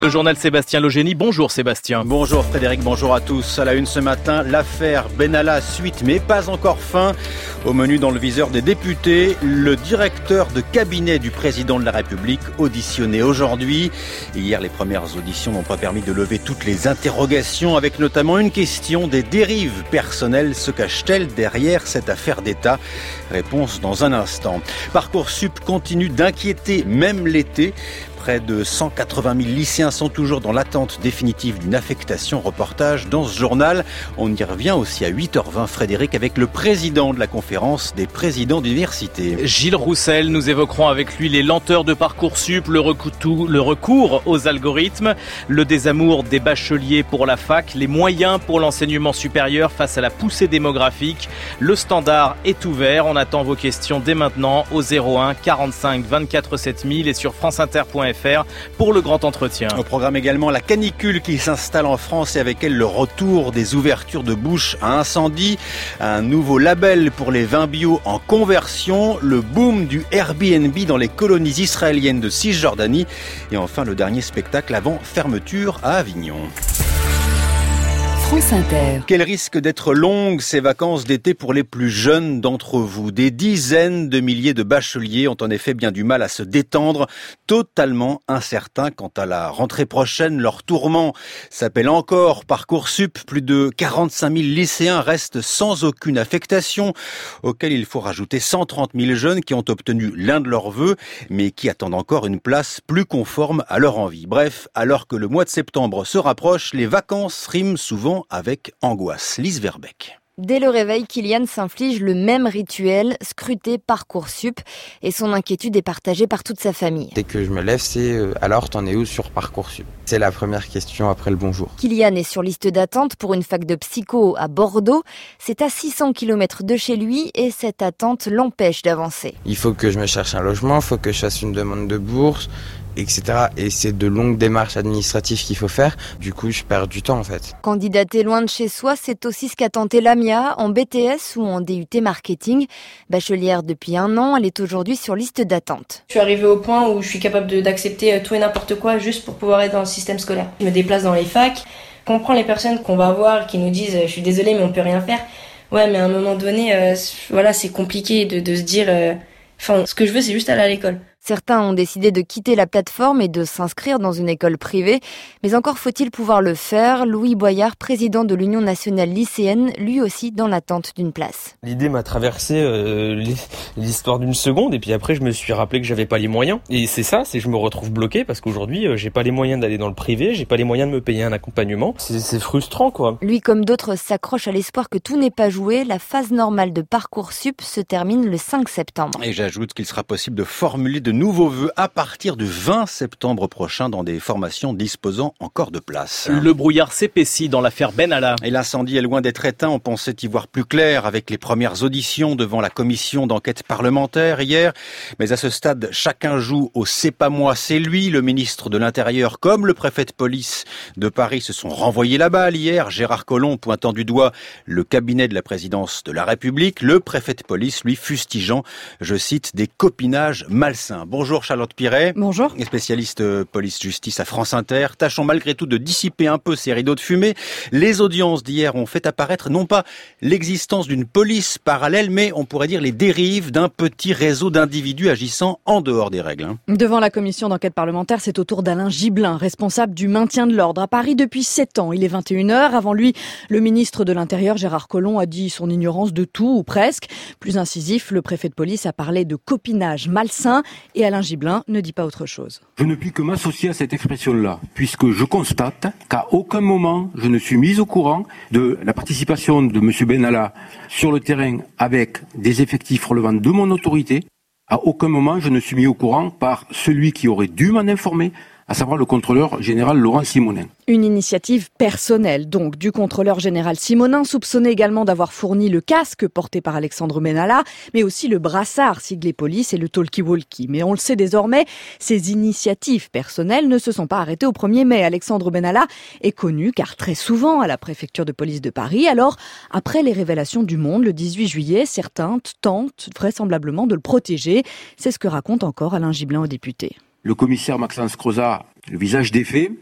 Le journal Sébastien Logénie. Bonjour Sébastien. Bonjour Frédéric, bonjour à tous. À la une ce matin, l'affaire Benalla suite mais pas encore fin. Au menu dans le viseur des députés, le directeur de cabinet du président de la République auditionné aujourd'hui. Hier, les premières auditions n'ont pas permis de lever toutes les interrogations avec notamment une question des dérives personnelles. Se cache-t-elle derrière cette affaire d'État? Réponse dans un instant. Parcoursup continue d'inquiéter même l'été. Près de 180 000 lycéens sont toujours dans l'attente définitive d'une affectation. Reportage dans ce journal. On y revient aussi à 8h20, Frédéric, avec le président de la conférence des présidents d'université. Gilles Roussel, nous évoquerons avec lui les lenteurs de Parcoursup, le recours aux algorithmes, le désamour des bacheliers pour la fac, les moyens pour l'enseignement supérieur face à la poussée démographique. Le standard est ouvert. On attend vos questions dès maintenant au 01 45 24 7000 et sur franceinter.fr pour le grand entretien. Au programme également la canicule qui s'installe en France et avec elle le retour des ouvertures de bouches à incendie, un nouveau label pour les vins bio en conversion, le boom du Airbnb dans les colonies israéliennes de Cisjordanie et enfin le dernier spectacle avant fermeture à Avignon. France Inter. Quel risque d'être longues ces vacances d'été pour les plus jeunes d'entre vous. Des dizaines de milliers de bacheliers ont en effet bien du mal à se détendre, totalement incertains quant à la rentrée prochaine. Leur tourment s'appelle encore Parcoursup. Plus de 45 000 lycéens restent sans aucune affectation, auquel il faut rajouter 130 000 jeunes qui ont obtenu l'un de leurs vœux, mais qui attendent encore une place plus conforme à leur envie. Bref, alors que le mois de septembre se rapproche, les vacances riment souvent avec angoisse. Lise Verbeek. Dès le réveil, Kylian s'inflige le même rituel, scruter Parcoursup, et son inquiétude est partagée par toute sa famille. Dès que je me lève, c'est alors t'en es où sur Parcoursup? C'est la première question après le bonjour. Kylian est sur liste d'attente pour une fac de psycho à Bordeaux. C'est à 600 km de chez lui et cette attente l'empêche d'avancer. Il faut que je me cherche un logement, il faut que je fasse une demande de bourse, etc. Et c'est de longues démarches administratives qu'il faut faire. Du coup, je perds du temps en fait. Candidater loin de chez soi, c'est aussi ce qu'a tenté Lamia en BTS ou en DUT marketing. Bachelière depuis 1 an, elle est aujourd'hui sur liste d'attente. Je suis arrivée au point où je suis capable d'accepter tout et n'importe quoi juste pour pouvoir être dans le système scolaire. Je me déplace dans les facs, je comprends les personnes qu'on va voir qui nous disent « je suis désolée mais on peut rien faire ». Ouais, mais à un moment donné, c'est compliqué de se dire ce que je veux c'est juste aller à l'école. Certains ont décidé de quitter la plateforme et de s'inscrire dans une école privée. Mais encore faut-il pouvoir le faire. Louis Boyard, président de l'Union nationale lycéenne, lui aussi dans l'attente d'une place. L'idée m'a traversé l'histoire d'une seconde et puis après je me suis rappelé que j'avais pas les moyens. Et c'est je me retrouve bloqué parce qu'aujourd'hui j'ai pas les moyens d'aller dans le privé, j'ai pas les moyens de me payer un accompagnement. C'est frustrant quoi. Lui comme d'autres s'accroche à l'espoir que tout n'est pas joué. La phase normale de Parcoursup se termine le 5 septembre. Et j'ajoute qu'il sera possible de formuler de nouveaux vœux à partir du 20 septembre prochain dans des formations disposant encore de place. Le brouillard s'épaissit dans l'affaire Benalla. Et l'incendie est loin d'être éteint. On pensait y voir plus clair avec les premières auditions devant la commission d'enquête parlementaire hier. Mais à ce stade, chacun joue au c'est pas moi, c'est lui. Le ministre de l'Intérieur comme le préfet de police de Paris se sont renvoyés la balle hier. Gérard Collomb pointant du doigt le cabinet de la présidence de la République. Le préfet de police, lui, fustigeant, je cite, des copinages malsains. Bonjour Charlotte Piret. Bonjour. Spécialiste police-justice à France Inter. Tâchons malgré tout de dissiper un peu ces rideaux de fumée. Les audiences d'hier ont fait apparaître non pas l'existence d'une police parallèle, mais on pourrait dire les dérives d'un petit réseau d'individus agissant en dehors des règles. Devant la commission d'enquête parlementaire, c'est au tour d'Alain Gibelin, responsable du maintien de l'ordre à Paris depuis 7 ans. Il est 21h. Avant lui, le ministre de l'Intérieur, Gérard Collomb, a dit son ignorance de tout ou presque. Plus incisif, le préfet de police a parlé de copinage malsain. Et Alain Gibelin ne dit pas autre chose. Je ne puis que m'associer à cette expression-là, puisque je constate qu'à aucun moment je ne suis mis au courant de la participation de M. Benalla sur le terrain avec des effectifs relevant de mon autorité. À aucun moment je ne suis mis au courant par celui qui aurait dû m'en informer, à savoir le contrôleur général Laurent Simonin. Une initiative personnelle, donc, du contrôleur général Simonin, soupçonné également d'avoir fourni le casque porté par Alexandre Benalla, mais aussi le brassard siglé police et le talkie-walkie. Mais on le sait désormais, ces initiatives personnelles ne se sont pas arrêtées au 1er mai. Alexandre Benalla est connu, car très souvent à la préfecture de police de Paris. Alors, après les révélations du Monde, le 18 juillet, certains tentent vraisemblablement de le protéger. C'est ce que raconte encore Alain Gibelin aux députés. Le commissaire Maxence Crozat, le visage des faits,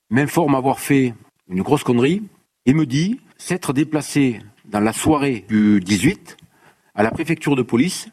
m'informe avoir fait une grosse connerie et me dit s'être déplacé dans la soirée du 18 à la préfecture de police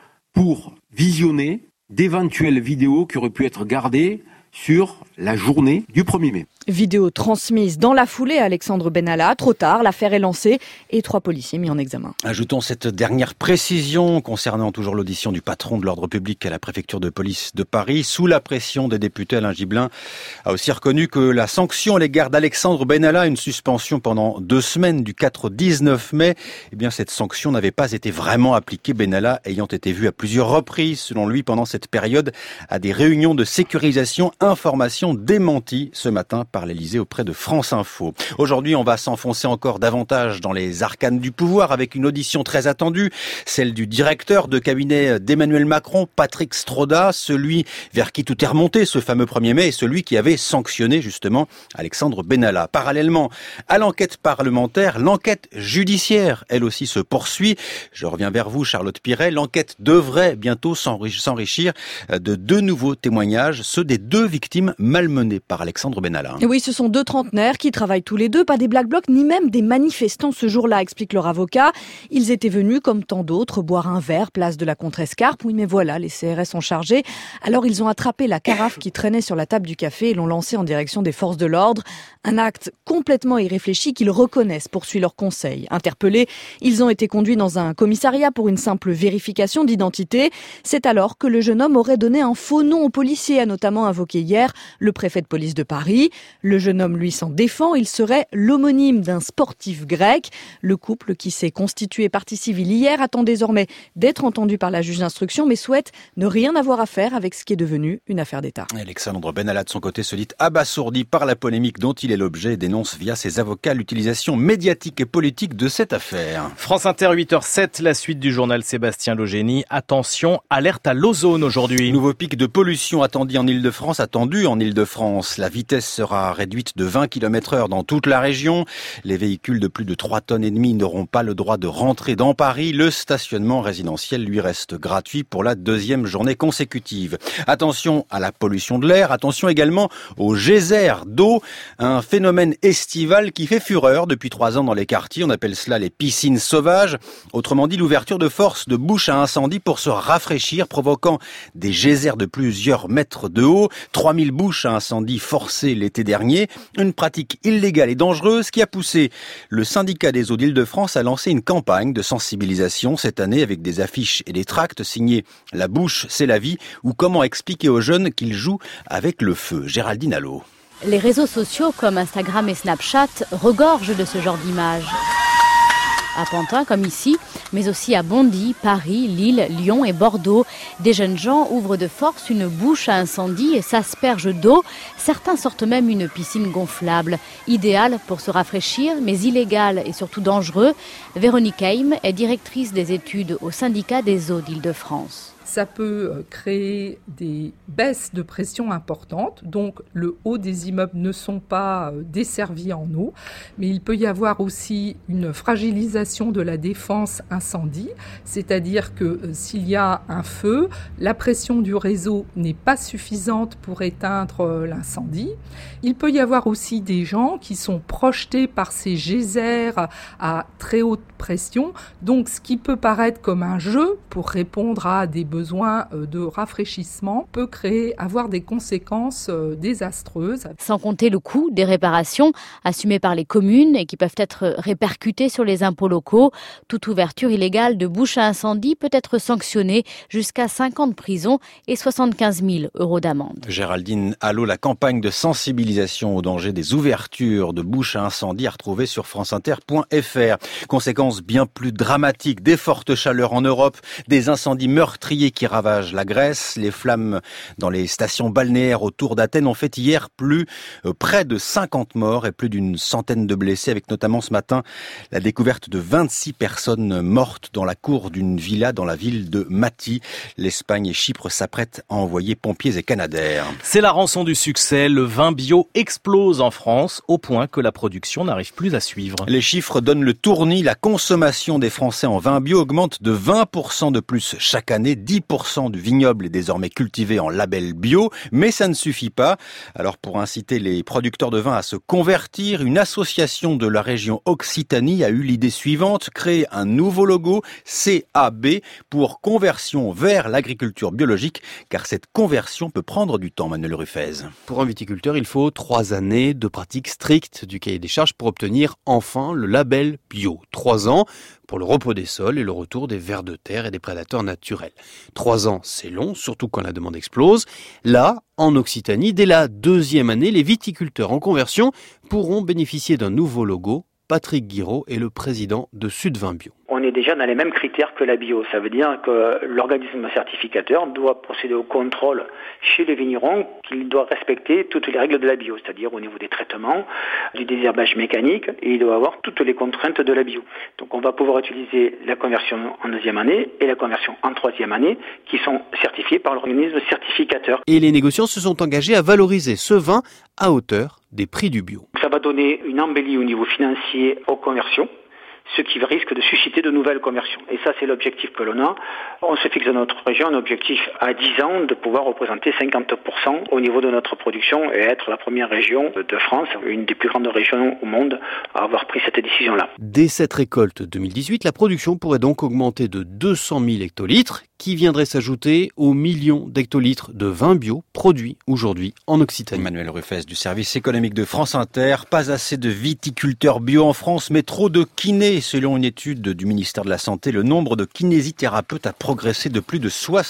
pour visionner d'éventuelles vidéos qui auraient pu être gardées sur la journée du 1er mai. Vidéo transmise dans la foulée à Alexandre Benalla. Trop tard, l'affaire est lancée et 3 policiers mis en examen. Ajoutons cette dernière précision concernant toujours l'audition du patron de l'ordre public à la préfecture de police de Paris. Sous la pression des députés, Alain Gibelin a aussi reconnu que la sanction à l'égard d'Alexandre Benalla, une suspension pendant 2 semaines du 4 au 19 mai, eh bien cette sanction n'avait pas été vraiment appliquée, Benalla ayant été vu à plusieurs reprises, selon lui, pendant cette période, à des réunions de sécurisation, information démentie ce matin par l'Élysée auprès de France Info. Aujourd'hui, on va s'enfoncer encore davantage dans les arcanes du pouvoir avec une audition très attendue, celle du directeur de cabinet d'Emmanuel Macron, Patrick Stroda, celui vers qui tout est remonté ce fameux 1er mai et celui qui avait sanctionné justement Alexandre Benalla. Parallèlement à l'enquête parlementaire, l'enquête judiciaire, elle aussi se poursuit. Je reviens vers vous, Charlotte Piret. L'enquête devrait bientôt s'enrichir de 2 nouveaux témoignages, ceux des 2 victimes malmenées par Alexandre Benalla. Et oui, ce sont 2 trentenaires qui travaillent tous les 2, pas des Black Blocs ni même des manifestants ce jour-là, explique leur avocat. Ils étaient venus, comme tant d'autres, boire un verre, place de la Contrescarpe. Oui, mais voilà, les CRS sont chargés. Alors ils ont attrapé la carafe qui traînait sur la table du café et l'ont lancée en direction des forces de l'ordre. Un acte complètement irréfléchi qu'ils reconnaissent, poursuit leur conseil. Interpellés, ils ont été conduits dans un commissariat pour une simple vérification d'identité. C'est alors que le jeune homme aurait donné un faux nom au policier, a notamment invoqué hier le préfet de police de Paris. Le jeune homme, lui, s'en défend. Il serait l'homonyme d'un sportif grec. Le couple, qui s'est constitué partie civile hier, attend désormais d'être entendu par la juge d'instruction, mais souhaite ne rien avoir à faire avec ce qui est devenu une affaire d'État. Alexandre Benalla, de son côté, se dit abasourdi par la polémique dont il est l'objet et dénonce via ses avocats l'utilisation médiatique et politique de cette affaire. France Inter, 8h07, la suite du journal Sébastien Logénie. Attention, alerte à l'ozone aujourd'hui. Nouveau pic de pollution attendu en Ile-de-France. La vitesse sera réduite de 20 km/h dans toute la région. Les véhicules de plus de 3,5 tonnes n'auront pas le droit de rentrer dans Paris. Le stationnement résidentiel lui reste gratuit pour la 2e journée consécutive. Attention à la pollution de l'air, attention également aux geysers d'eau, un phénomène estival qui fait fureur depuis 3 ans dans les quartiers. On appelle cela les piscines sauvages. Autrement dit, l'ouverture de force de bouches à incendie pour se rafraîchir, provoquant des geysers de plusieurs mètres de haut. 3000 bouches à incendie forcées l'été dernier. Une pratique illégale et dangereuse qui a poussé le syndicat des eaux d'Île-de-France à lancer une campagne de sensibilisation cette année avec des affiches et des tracts signés « La bouche, c'est la vie » ou « Comment expliquer aux jeunes qu'ils jouent avec le feu ». Géraldine Allo. Les réseaux sociaux comme Instagram et Snapchat regorgent de ce genre d'images. À Pantin, comme ici, mais aussi à Bondy, Paris, Lille, Lyon et Bordeaux. Des jeunes gens ouvrent de force une bouche à incendie et s'aspergent d'eau. Certains sortent même une piscine gonflable. Idéal pour se rafraîchir, mais illégal et surtout dangereux. Véronique Heim est directrice des études au syndicat des eaux d'Île-de-France. Ça peut créer des baisses de pression importantes, donc le haut des immeubles ne sont pas desservis en eau, mais il peut y avoir aussi une fragilisation de la défense incendie, c'est-à-dire que s'il y a un feu, la pression du réseau n'est pas suffisante pour éteindre l'incendie. Il peut y avoir aussi des gens qui sont projetés par ces geysers à très haute pression, donc ce qui peut paraître comme un jeu pour répondre à des besoins de rafraîchissement peut avoir des conséquences désastreuses. Sans compter le coût des réparations assumées par les communes et qui peuvent être répercutées sur les impôts locaux. Toute ouverture illégale de bouche à incendie peut être sanctionnée jusqu'à 5 ans de prison et 75 000 € d'amende. Géraldine Allo, la campagne de sensibilisation au danger des ouvertures de bouches à incendie à retrouver sur franceinter.fr. Conséquences bien plus dramatiques, des fortes chaleurs en Europe, des incendies meurtriers qui ravagent la Grèce. Les flammes dans les stations balnéaires autour d'Athènes ont fait hier près de 50 morts et plus d'une centaine de blessés, avec notamment ce matin la découverte de 26 personnes mortes dans la cour d'une villa dans la ville de Mati. L'Espagne et Chypre s'apprêtent à envoyer pompiers et canadaires. C'est la rançon du succès. Le vin bio explose en France au point que la production n'arrive plus à suivre. Les chiffres donnent le tournis. La consommation des Français en vin bio augmente de 20% de plus chaque année. 10 10% du vignoble est désormais cultivé en label bio, mais ça ne suffit pas. Alors pour inciter les producteurs de vin à se convertir, une association de la région Occitanie a eu l'idée suivante, créer un nouveau logo, CAB, pour conversion vers l'agriculture biologique, car cette conversion peut prendre du temps, Manuel Ruffez. Pour un viticulteur, il faut 3 années de pratique stricte du cahier des charges pour obtenir enfin le label bio. 3 ans pour le repos des sols et le retour des vers de terre et des prédateurs naturels. 3 ans, c'est long, surtout quand la demande explose. Là, en Occitanie, dès la 2e année, les viticulteurs en conversion pourront bénéficier d'un nouveau logo. Patrick Guiraud est le président de Sud-Vin Bio. On est déjà dans les mêmes critères que la bio. Ça veut dire que l'organisme certificateur doit procéder au contrôle chez les vignerons qu'il doit respecter toutes les règles de la bio, c'est-à-dire au niveau des traitements, du désherbage mécanique, et il doit avoir toutes les contraintes de la bio. Donc on va pouvoir utiliser la conversion en 2e année et la conversion en 3e année qui sont certifiées par l'organisme certificateur. Et les négociants se sont engagés à valoriser ce vin à hauteur des prix du bio. Ça va donner une embellie au niveau financier aux conversions, ce qui risque de susciter de nouvelles conversions. Et ça, c'est l'objectif que l'on a. On se fixe dans notre région un objectif à 10 ans de pouvoir représenter 50% au niveau de notre production et être la première région de France, une des plus grandes régions au monde, à avoir pris cette décision-là. Dès cette récolte 2018, la production pourrait donc augmenter de 200 000 hectolitres, qui viendrait s'ajouter aux millions d'hectolitres de vin bio produits aujourd'hui en Occitanie. Manuel Ruffez du service économique de France Inter. Pas assez de viticulteurs bio en France, mais trop de kinés. Selon une étude du ministère de la Santé, le nombre de kinésithérapeutes a progressé de plus de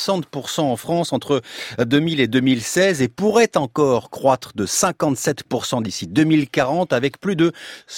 60% en France entre 2000 et 2016 et pourrait encore croître de 57% d'ici 2040 avec plus de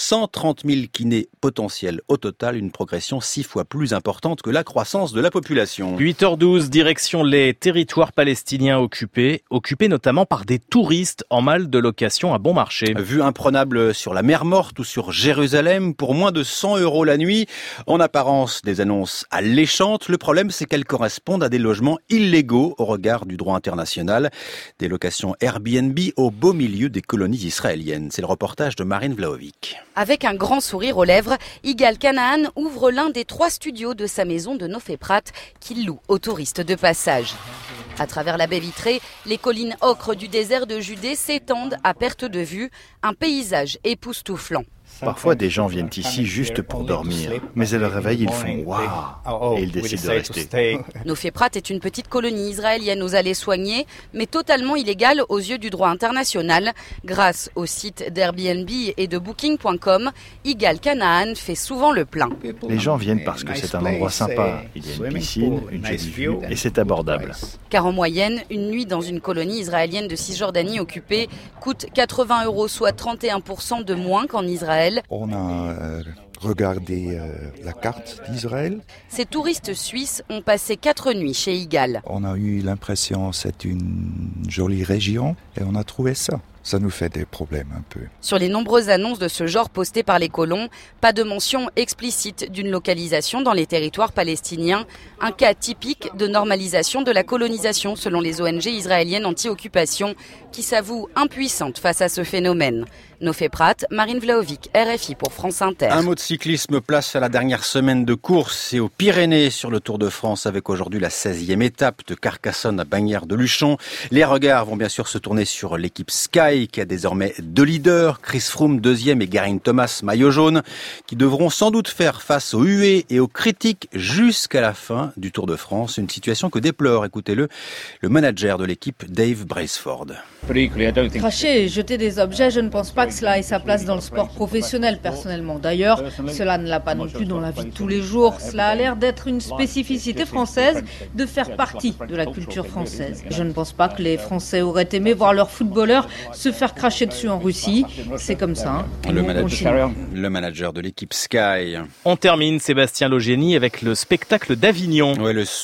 130 000 kinés potentiels. Au total, une progression 6 fois plus importante que la croissance de la population. 8h12, direction les territoires palestiniens occupés notamment par des touristes en mal de location à bon marché. Vue imprenable sur la mer Morte ou sur Jérusalem pour moins de 100 € la nuit. En apparence, des annonces alléchantes. Le problème, c'est qu'elles correspondent à des logements illégaux au regard du droit international. Des locations Airbnb au beau milieu des colonies israéliennes. C'est le reportage de Marine Vlahovic. Avec un grand sourire aux lèvres, Yigal Canaan ouvre l'un des 3 studios de sa maison de Noféprat qu'il loue aux touristes de passage. À travers la baie vitrée, les collines ocres du désert de Judée s'étendent à perte de vue, un paysage époustouflant. Parfois, des gens viennent ici juste pour dormir, mais à leur réveil, ils font « waouh » et ils décident de rester. Noféprat est une petite colonie israélienne aux allées soignées, mais totalement illégale aux yeux du droit international. Grâce au site d'Airbnb et de Booking.com, Yigal Canaan fait souvent le plein. Les gens viennent parce que c'est un endroit sympa. Il y a une piscine, une jolie vue et c'est abordable. Car en moyenne, une nuit dans une colonie israélienne de Cisjordanie occupée coûte 80 €, soit 31% de moins qu'en Israël. On a regardé la carte d'Israël. Ces touristes suisses ont passé 4 nuits chez Yigal. On a eu l'impression que c'est une jolie région et on a trouvé ça. Ça nous fait des problèmes un peu. Sur les nombreuses annonces de ce genre postées par les colons, pas de mention explicite d'une localisation dans les territoires palestiniens. Un cas typique de normalisation de la colonisation selon les ONG israéliennes anti-occupation qui s'avouent impuissantes face à ce phénomène. Noféprat, Marine Vlahovic, RFI pour France Inter. Un mot de cyclisme, place à la dernière semaine de course et aux Pyrénées sur le Tour de France avec aujourd'hui la 16e étape de Carcassonne à Bagnères-de-Luchon. Les regards vont bien sûr se tourner sur l'équipe Sky qui a désormais 2 leaders, Chris Froome 2e et Geraint Thomas maillot jaune, qui devront sans doute faire face aux huées et aux critiques jusqu'à la fin du Tour de France. Une situation que déplore, écoutez-le, le manager de l'équipe Dave Braceford. Cracher et jeter des objets, je ne pense pas que cela ait sa place dans le sport professionnel personnellement. D'ailleurs, cela ne l'a pas non plus dans la vie de tous les jours. Cela a l'air d'être une spécificité française, de faire partie de la culture française. Je ne pense pas que les Français auraient aimé voir leurs footballeurs se faire cracher dessus en Russie. C'est comme ça. Le manager de l'équipe Sky. On termine, Sébastien Logénie, avec le spectacle d'Avignon. Ouais, le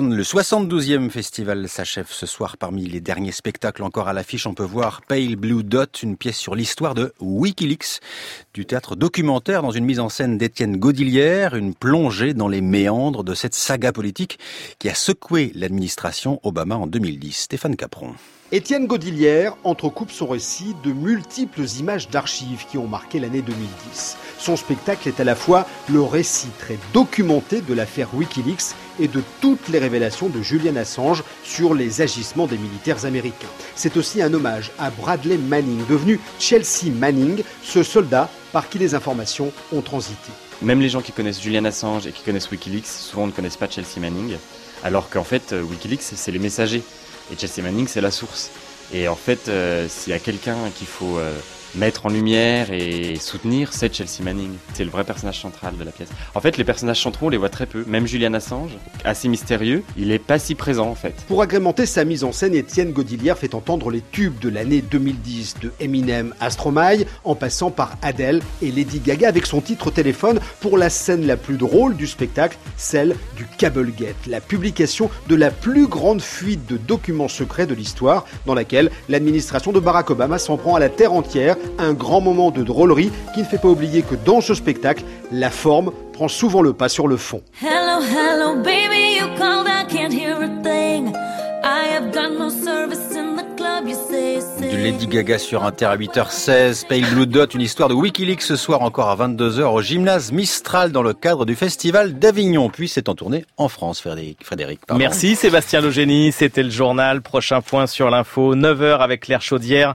72e festival s'achève ce soir. Parmi les derniers spectacles encore à l'affiche, on peut voir Pale Blue Dot, une pièce sur l'histoire de Wikileaks, du théâtre documentaire dans une mise en scène d'Étienne Godilière, une plongée dans les méandres de cette saga politique qui a secoué l'administration Obama en 2010. Stéphane Capron. Étienne Godilière entrecoupe son récit de multiples images d'archives qui ont marqué l'année 2010. Son spectacle est à la fois le récit très documenté de l'affaire Wikileaks et de toutes les révélations de Julian Assange sur les agissements des militaires américains. C'est aussi un hommage à Bradley Manning, devenu Chelsea Manning, ce soldat par qui les informations ont transité. Même les gens qui connaissent Julian Assange et qui connaissent Wikileaks, souvent ne connaissent pas Chelsea Manning, alors qu'en fait Wikileaks c'est les messagers et Chelsea Manning c'est la source. Et en fait s'il y a quelqu'un qu'il faut mettre en lumière et soutenir, c'est Chelsea Manning. C'est le vrai personnage central de la pièce. En fait, les personnages centraux, on les voit très peu. Même Julian Assange, assez mystérieux, il n'est pas si présent en fait. Pour agrémenter sa mise en scène, Étienne Godilière fait entendre les tubes de l'année 2010, de Eminem à Stromae, en passant par Adele et Lady Gaga, avec son titre téléphone pour la scène la plus drôle du spectacle, celle du Cablegate, la publication de la plus grande fuite de documents secrets de l'histoire, dans laquelle l'administration de Barack Obama s'en prend à la terre entière. Un grand moment de drôlerie qui ne fait pas oublier que dans ce spectacle, la forme prend souvent le pas sur le fond. Hello, hello, baby, you called, I can't hear a thing. I have got no service in the club, you say. De Lady Gaga sur Inter à 8h16, Pale Blue Dot, une histoire de Wikileaks ce soir encore à 22h au gymnase Mistral dans le cadre du festival d'Avignon. Puis c'est en tournée en France, Frédéric. Merci Sébastien Logénie, c'était le journal. Prochain point sur l'info, 9h avec Claire Chaudière.